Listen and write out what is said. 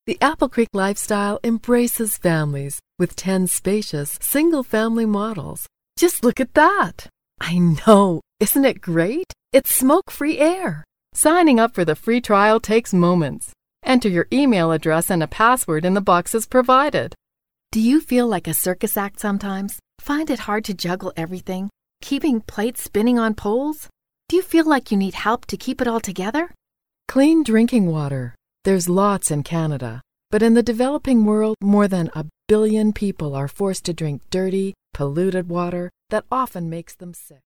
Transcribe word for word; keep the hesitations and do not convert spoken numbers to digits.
The Apple Creek lifestyle embraces families with ten spacious, single-family models. Just look at that! I know! Isn't it great? It's smoke-free air. Signing up for the free trial takes moments. Enter your email address and a password in the boxes provided. Do you feel like a circus act sometimes? Find it hard to juggle everything? Keeping plates spinning on poles? Do you feel like you need help to keep it all together? Clean drinking water. There's lots in Canada. But in the developing world, more than a billion people are forced to drink dirty, polluted water that often makes them sick.